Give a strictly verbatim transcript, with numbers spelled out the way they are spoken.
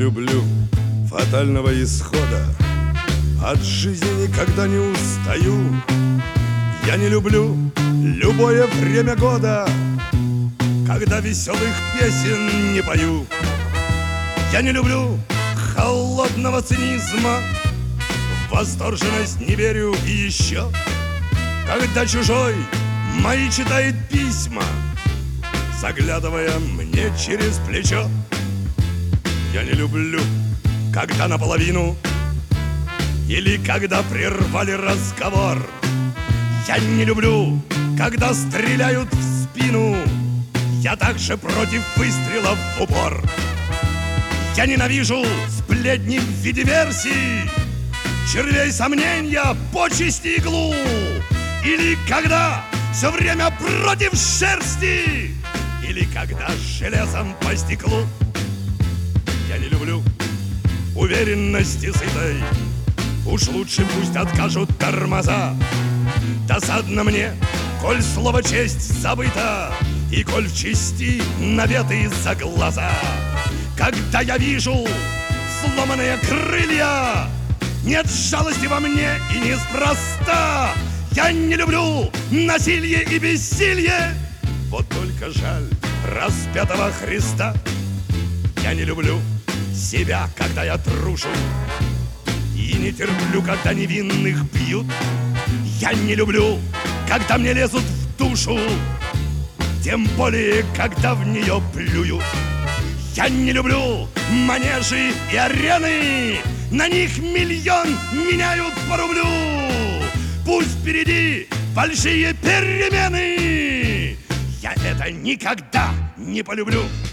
люблю фатального исхода, от жизни никогда не устаю. Я не люблю любое время года, когда веселых песен не пою. Я не люблю холодного цинизма, в восторженность не верю. И еще, когда чужой мои читает письма, заглядывая мне через плечо. Я не люблю, когда наполовину или когда прервали разговор. Я не люблю, когда стреляют в спину, я также против выстрелов в упор. Я ненавижу сплетни в виде версий, червей сомнения, почести иглу. Или когда все время против шерсти, или когда железом по стеклу. Я не люблю уверенности сытой, уж лучше пусть откажут тормоза. Досадно мне, коль слово честь забыто, и коль в чести наветы за глаза. Когда я вижу сломанные крылья, нет жалости во мне и неспроста. Я не люблю насилие и бессилие, вот только жаль распятого Христа. Я не люблю себя, когда я трушу, и не терплю, когда невинных бьют. Я не люблю, когда мне лезут в душу, тем более, когда в нее плюют. Я не люблю манежи и арены, на них миллион меняют по рублю. Пусть впереди большие перемены, я это никогда не полюблю.